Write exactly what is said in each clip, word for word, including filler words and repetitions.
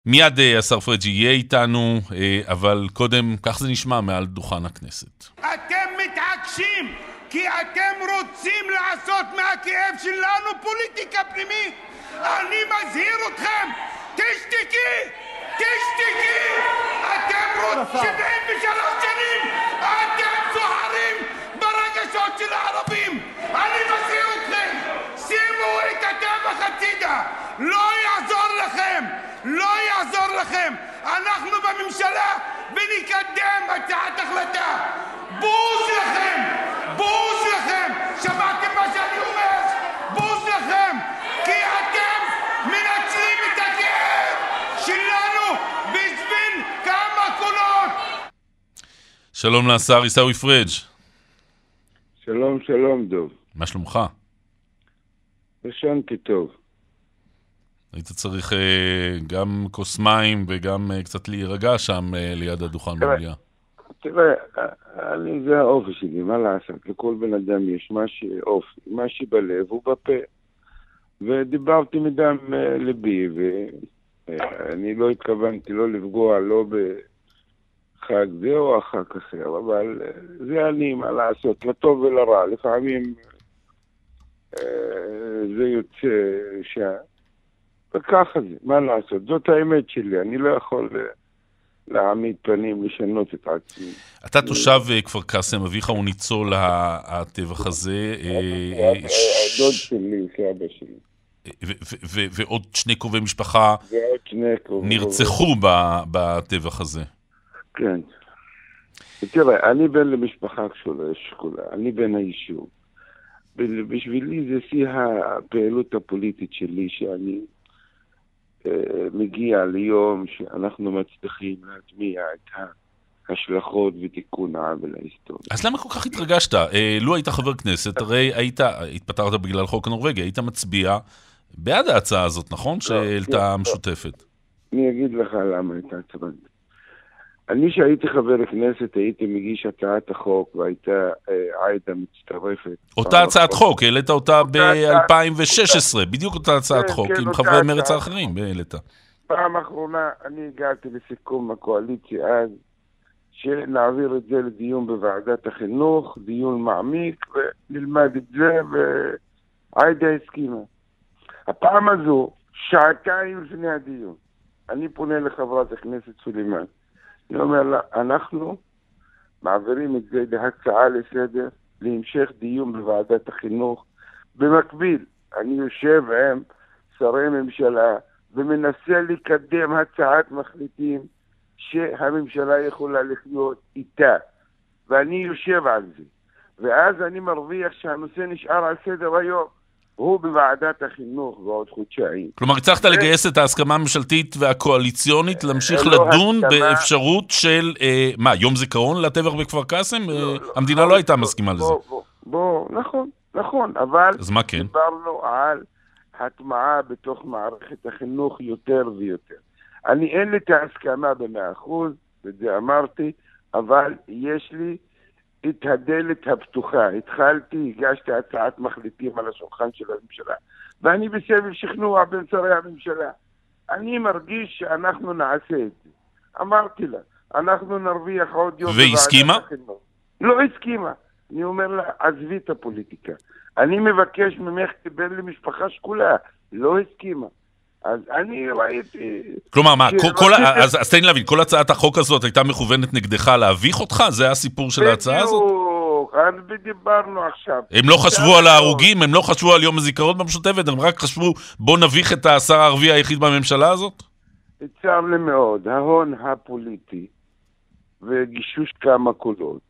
מיד השר פריג' יהיה איתנו, אבל קודם, כך זה נשמע מעל דוכן הכנסת. אתם מתעקשים כי אתם רוצים לעשות מהכאב שלנו פוליטיקה פנימית. אני מזהיר אתכם, תשתקי, תשתקי. אתם רוצים שבעים ושלוש שנים, אתם סוחרים ברגשות של הערבים. אני מזהיר אתכם, שימו את הטבח הצידה, לא יעזור לכם. לא יעזור לכם. אנחנו בממשלה ונקדם הצעת החלטה. בוז לכם, בוז לכם. שמעתם מה שאני אומר? בוז לכם, כי אתם מנצלים את הכאב שלנו בשביל כמה קולות. שלום לשר עיסאווי פריג'. שלום, שלום דוב. מה שלומך? ישנתי טוב. היית צריך גם כוס מים וגם קצת להירגע שם ליד הדוכן במליאה. תראה, אני, זה האופי שלי, מה לעשות? לכל בן אדם יש מה שאופי, מה שבלב הוא בפה. ודיברתי מדם לבי, ואני לא התכוונתי לא לפגוע, לא בחג זה או החג אחר, אבל זה אני, מה לעשות? לטוב ולרע. לפעמים זה יוצא שה... וככה זה, מה לעשות? זאת האמת שלי, אני לא יכול להעמיד פנים, לשנות את עצמי. אתה תושב כפר קאסם, אביך הוא ניצול הטבח הזה. הדוד שלי, שאבא שלי. ועוד שני קרובי משפחה נרצחו בטבח הזה. כן. תראה, אני בן למשפחה שכולה, אני בן היישוב. בשבילי זה שיא הפעילות הפוליטית שלי, שאני מגיע ליום שאנחנו מצליחים להטמיע את ההשלכות ותיקון העוול ההיסטורי. אז למה כל כך התרגשת? לו היית חבר כנסת, הרי היית, התפטרת בגלל חוק הנורווגי, היית מצביע בעד ההצעה הזאת, נכון? שהעלתה משותפת. אני אגיד לך למה הייתה הצבעה. אני שהייתי חבר כנסת, הייתי מגיש הצעת החוק, והייתה עיידה מצטרפת. אותה הצעת חוק, העלית אותה ב-אלפיים ושש עשרה, בדיוק אותה הצעת חוק, עם חברי מרץ האחרים, העלית. פעם אחרונה אני הגעתי לסיכום הקואליציה אז, שנעביר את זה לדיון בוועדת החינוך, דיון מעמיק, ונלמד את זה, ועיידה הסכימה. הפעם הזו, שעתיים לפני הדיון, אני פונה לחברת הכנסת סולימן, אני אומר לה, אנחנו מעבירים את זה להצעה לסדר, להמשך דיון בוועדת החינוך. במקביל, אני יושב עם שרי ממשלה, ומנסה לקדם הצעת מחליטים שהממשלה יכולה לחיות איתה. ואני יושב על זה. ואז אני מרוויח שהנושא נשאר על סדר היום. הוא בוועדת החינוך בעוד חודשיים. כלומר, הצלחת לגייס את ההסכמה הממשלתית והקואליציונית, להמשיך לדון באפשרות של, מה, יום זיכרון לטבח בכפר קאסם? המדינה לא הייתה מסכימה לזה. בוא, נכון, נכון, אבל אז מה כן? דיברנו על הטמעה בתוך מערכת החינוך יותר ויותר. אני אין לי את ההסכמה במאה אחוז, וזה אמרתי, אבל יש לי את הדלת הפתוחה. התחלתי, הגשתי הצעת מחליטים על השולחן של הממשלה, ואני בסבב שכנוע בין שרי הממשלה. אני מרגיש שאנחנו נעשה את זה. אמרתי לה, אנחנו נרוויח עוד יום. והסכימה? לא הסכימה. אני אומר לה, עזבי את הפוליטיקה. אני מבקש ממך כבן למשפחה שכולה. לא הסכימה. אז אני ראיתי... כלומר, מה, כל, אז, אז תן להבין, כל הצעת החוק הזאת הייתה מכוונת נגדך להביך אותך? זה הסיפור של ההצעה הזאת? בדיוק, אז דיברנו עכשיו. הם לא חשבו על ההרוגים, הם לא חשבו על יום הזיכרון במשותפת, הם רק חשבו, בוא נביך את השר הערבי היחיד בממשלה הזאת? צר לי מאוד, ההון הפוליטי, וגישוש כמה קולות,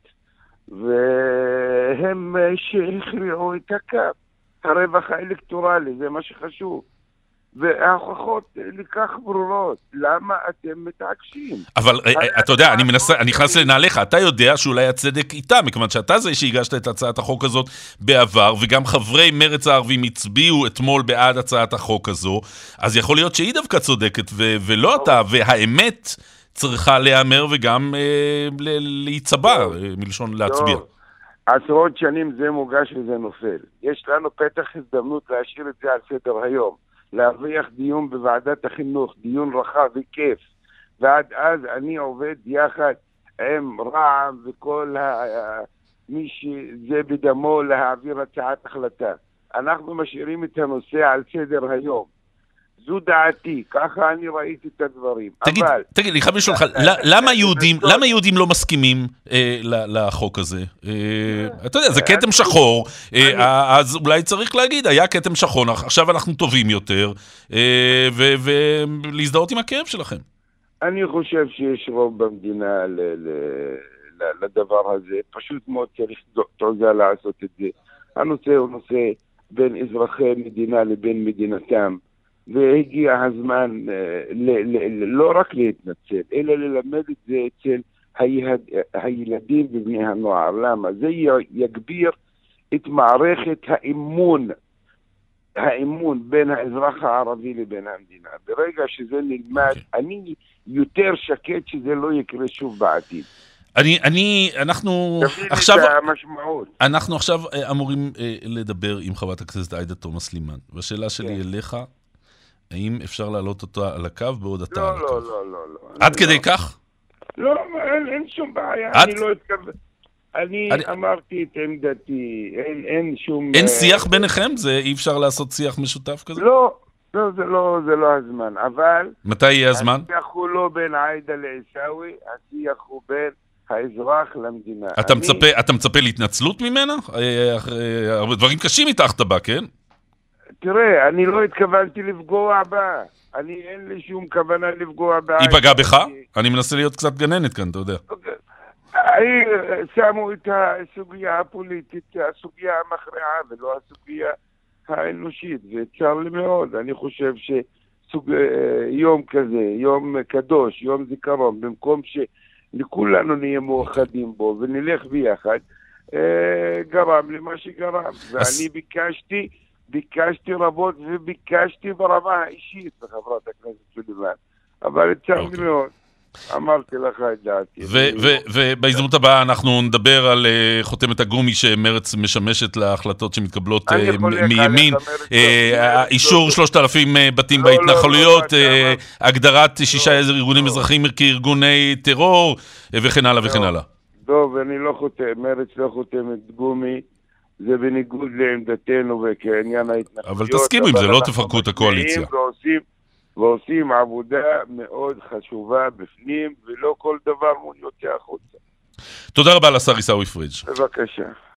והם שהכריעו את הקו, הרווח האלקטורלי, זה מה שחשוב. וההוכחות לכך ברורות. למה אתם מתעקשים? אבל אתה יודע, אני מנסה, אני נכנס לנעליך, אתה יודע שאולי הצדק איתה, מכיוון שאתה זה שהגשת את הצעת החוק הזאת בעבר, וגם חברי מרץ הערבים הצביעו אתמול בעד הצעת החוק הזו, אז יכול להיות שהיא דווקא צודקת, ולא אתה, והאמת צריכה להיאמר וגם להיצבע, מלשון להצביע. עשרות שנים זה מוגש וזה נופל. יש לנו פתח הזדמנות להשאיר את זה על סדר היום. להרוויח דיון בוועדת החינוך, דיון רחב וכיף. ועד אז אני עובד יחד עם רע"מ וכל ה... מי שזה בדמו להעביר הצעת החלטה. אנחנו משאירים את הנושא על סדר היום. זו דעתי, ככה אני ראיתי את הדברים. תגיד, אבל... תגיד, אני חייב לשאול אותך, למה יהודים, למה יהודים לא מסכימים אה, לחוק הזה? אה, אתה יודע, זה כתם שחור, אה, אז אולי צריך להגיד, היה כתם שחור, עכשיו אנחנו טובים יותר, אה, ולהזדהות עם הכאב שלכם. אני חושב שיש רוב במדינה ל... ל... לדבר הזה, פשוט מאוד צריך תעוזה לעשות את זה. הנושא הוא נושא בין אזרחי מדינה לבין מדינתם, והגיע הזמן ל- ל- לא רק להתנצל, אלא ללמד את זה אצל היד- הילדים ובני הנוער. למה? זה יגביר את מערכת האמון, האמון בין האזרח הערבי לבין המדינה. ברגע שזה נלמד, okay. אני יותר שקט שזה לא יקרה שוב בעתיד. אני, אני, אנחנו עכשיו, אנחנו עכשיו אמורים לדבר עם חברת הכנסת עאידה תומא סלימאן, והשאלה שלי אליך, האם אפשר להעלות אותה על הקו בעוד אתה על הקו? לא, לא, לא, לא. עד כדי כך? לא, אין שום בעיה, אני לא אתכוון. אני אמרתי את עמדתי, אין שום... אין שיח ביניכם? זה אי אפשר לעשות שיח משותף כזה? לא, לא, זה לא, זה לא הזמן, אבל... מתי יהיה הזמן? השיח הוא לא בין עאידה לעיסאווי, השיח הוא בין האזרח למדינה. אתה מצפה, אתה מצפה להתנצלות ממנה? הרבה דברים קשים מתחת בה, כן? תראה, אני לא התכוונתי לפגוע בה. אני אין לי שום כוונה לפגוע בה. היא פגעה בך? אני מנסה להיות קצת גננת כאן, אתה יודע. שמו את הסוגיה הפוליטית, הסוגיה המכריעה, ולא הסוגיה האנושית, וצר לי מאוד. אני חושב שיום כזה, יום קדוש, יום זיכרון, במקום שלכולנו נהיה מאוחדים בו ונלך ביחד, גרם למה שגרם. ואני ביקשתי, ביקשתי רבות וביקשתי ברמה האישית לחברת הכנסת סלימאן. אבל צר לי מאוד. אמרתי לך את דעתי. ובהזדמנות הבאה אנחנו נדבר על חותמת הגומי שמרץ משמשת להחלטות שמתקבלות מימין, אישור שלושת אלפים בתים בהתנחלויות, הגדרת שישה ארגונים אזרחיים כארגוני טרור וכן הלאה וכן הלאה. טוב, אני לא חותם, מרץ לא חותמת גומי, זה בניגוד לעמדתנו וכעניין ההתנחלויות. אבל תסכימו עם זה, לא תפרקו את הקואליציה. ועושים עבודה מאוד חשובה בפנים, ולא כל דבר מול יוצא החוצה. תודה רבה לשר עיסאווי פריג'. בבקשה.